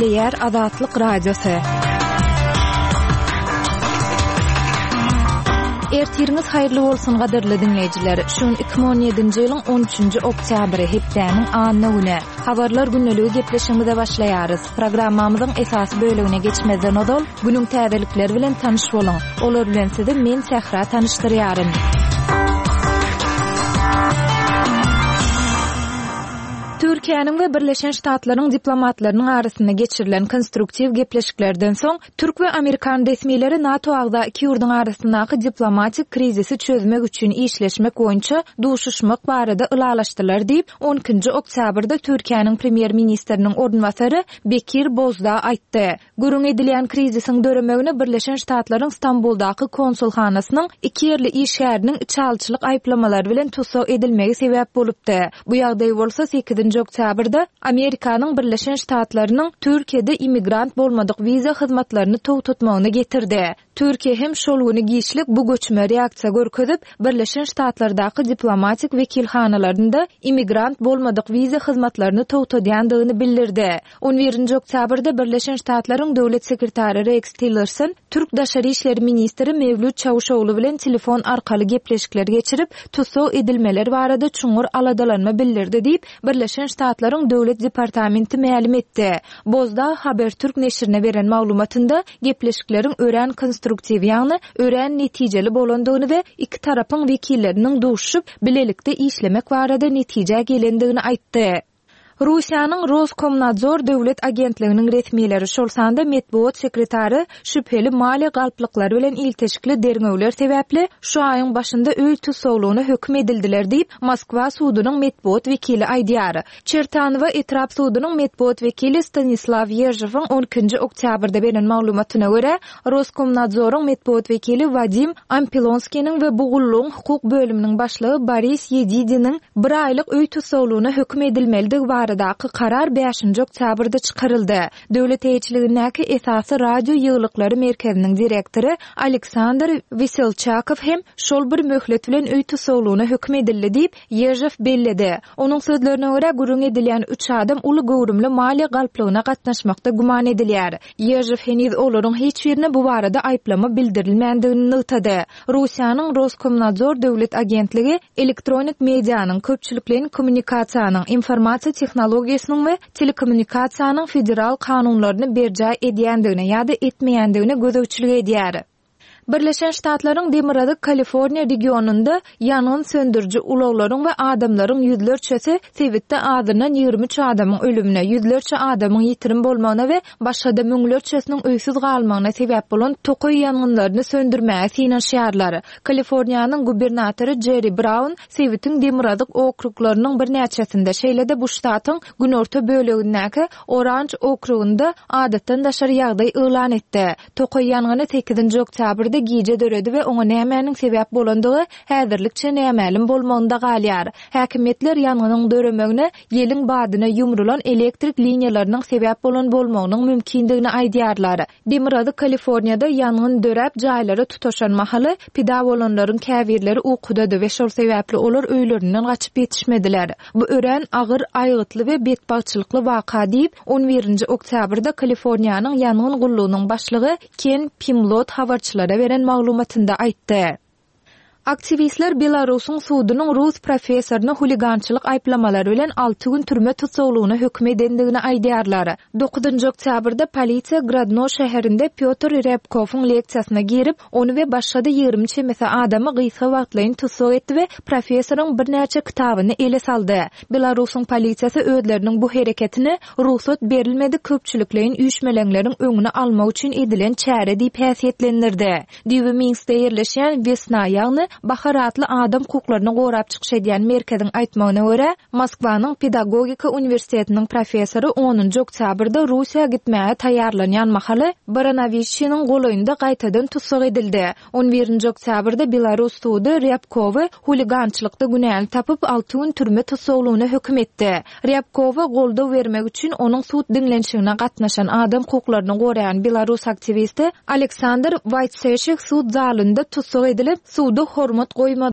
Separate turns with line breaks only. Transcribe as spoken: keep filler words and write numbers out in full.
Nükleer Azatlyk Radiosu. Ertiriniz hayırlı bolsun gaderli dinleyijiler. Şun iki bin on ýedinji ýylyň on üçünji oktýabry hepdäniň anyny güne. Habarlar günneligi gepleşigimize başlaýarys. Programmamyzyň esasy bölegine geçmezden odol günüň täzelikleri bilen tanyş boluň. Olar bilen sizi men Sähra tanışdyrýaryn. Türkiýanyň we Birleşen Ştatlaryň diplomatlarynyň arasynda geçirilen konstruktiv gepleşiklerden soň Türk we Amerikan resmiýetleri NATO agda iki ýurduň arasyndaky diplomatik krizisi çözmek üçin işleşmek boýunça duşuşmak barada ylalaşdylar diýip on ikinji oktýabrda Türkiýanyň premier ministriniň ornwasary Bekir Bozdağ aýtdy. Gürüň edilen krizisiň döremegine Birleşen Ştatlaryň Stambulldaky konsulhanasynyň iki ýerli iş şäheriniň çalçylyk aýplamalary bilen tusaw edilmegi sebäp bolupdy. Bu ýagdaý bolsa sekizinji oktýabrda Amerikanyň Birleşen Ştatlarynyň Türkiýede immigrant bolmadyk wiza hyzmatlaryny towtatmagyna getirdi. Türkiýe hem şol güni giýişlik bu göçme reaksiýa görkezip Birleşen Ştatlardaky diplomatik wekilhanalaryna immigrant bolmadyk wiza hyzmatlaryny towtadýandygyny bildirdi. on birinji oktýabrda Birleşen Ştatlaryň döwlet sekretary Rex Tillerson Türk Daşary işleri ministri Mevlüt Çavuşoğlu bilen telefon arkaly gepleşikler geçirip tusaw edilmeler barada çuňur aladalanma bildirdi diýip Birleşen Ştatlaryň döwlet departamenti ma'lum etdi. Bozdağ Habertürk neşrine beren maglumatynda gepleşikleriň ören konstruktiv ýagny, ören netijeli bolandygyny we iki tarapyň wekilleriniň duşup bilelikde işlemek barada netije gelendigini aýtdy. Russiýanyň Roskomnadzor döwlet agentliginiň resmiýetleri şol sanda medeniýet sekretary şüpheli mali galplyklary bilen ilteşikli derňewler sebäpli şu aýyň başynda öý tusawlygyna hökm edildiler diýip Moskwa sudunyň medeniýet wekili aýdýar. Çertanowa etrap sudunyň medeniýet wekili Stanislav Yerjewoň on ikinji oktýabrda beren maglumatyna görä Roskomnadzoryň medeniýet wekili Vadim Ampilonskiň we Bugulluň hukuk bölüminiň başlygy Boris Yedidiniň bir aýlyk öý tusawlygyna hökm edilmeligi bar Daky karar beşinji oktýabrda çykaryldy. Döwlet eýçiligindäki esasy radio ýyglykları merkeziniň direktory Aleksandr Veselchakow hem şol bir möhlet bilen öý tusawlygyna hökm edildi diýip Yerjew belledi. Onuň sözlerine görä gürüň edilen üç adam uly gowrumly mali galplygyna gatnaşmakda guman edilýär. Yerjew heniz olaryň hiç birine bu barada aýplama bildirilmändigini nytady. Russiýanyň Roskomnadzor döwlet agentligi elektronik medianyň köpçüliklerin kommunikasiýanyň informasiýa technologiýasynyň we telekommunikasiýanyň federal kanunlaryny berja edýändigine ýa-da etmeýändigine gözegçilik edýär. Birleşen Ştatlaryň Demirady Kaliforniýa regionunda ýanyň söndürji ulaglaryň we adamlaryň ýüzlerçesi sebäpde adynyň ýygrimi üç adamyň ölümine, ýüzlerçe adamyň ýitirim bolmagyna we başga-da müňlerçesiniň öýsiz galmagyna sebäp bolan tokoy ýangynlaryny söndürmäge synanýarlar. Kaliforniýanyň gubernatory Jerry Brown sebäpden Demirady okruklarynyň bir näçesinde şeýlede bu ştatyň günorta bölegindäki Orange okrugunda adatdan daşary ýagdaý elan etdi. Tokoy ýangyny sekizinji oktýabrda giýje döredi we oňa nämäniň sebäp bolandygy häzirlikçe nämälim bolmagynda galýar. Häkimetler ýanynyň döremegine ýeliň badyna ýumrulan elektrik liniýalarynyň sebäp bolan bolmagynyň mümkindigini aýdýarlar. Demirady Kaliforniýada ýanyň dörep jaýlary tutaşan mahaly pida bolanlaryň käbirleri ukudady we şol sebäpli olar öýlerinden gaçyp ýetişmediler. Bu ören agyr aýgytly we betbagçylykly waka diýip on birinji oktýabrda Kaliforniýanyň ýanyň gullugynyň başlygy Ken Pimlot habarçylara beren maglumatynda aýtdy. Aktivistler Belarusyň sudunyň Rus professoryny huligançylyk aýplamalary bilen alty gün türme tutsawlygyna hökm edendigini aýdýarlar. dokuzunji oktýabrda polisiýa Grodno şäherinde Pyotr Repkowyň leksiýasyna girip, onu we başga-da ýygrimi çemese adamy gysga wagtlaryň tutsaw etdi we professoryň bir näçe kitabyny ele saldy. Belarusyň polisiýasy özleriniň bu hereketini ruhsat berilmedi köpçüliklerin üýşmelenleriň öňüne almak üçin edilen çäre diýip häsiýetlendirdi. Diýip Minskde ýerleşýän Vesna ýagny baharatly adam hukuklaryny gorap çykyş edýän merkeziň aýtmagyna görä, Moskwanyň Pedagogika universitetiniň professory onunji oktýabrda Russiýa gitmäge taýýarlanýan mahaly Baranavichynyň golaýynda gaýtadan tutsak edildi. on birinji oktýabrda Belarus sudy Ryabkowy huligançylykda günäli tapyp alty gün türme tutsawlygyna hökm etdi. Ryabkowy goldaw bermek üçin onuň sud dinlenşigine gatnaşan adam hukuklaryny goraýan Belarus aktivisti Aleksandr Vaitseshik sud zalynda tutsak edilip, sudy hormat goýmady.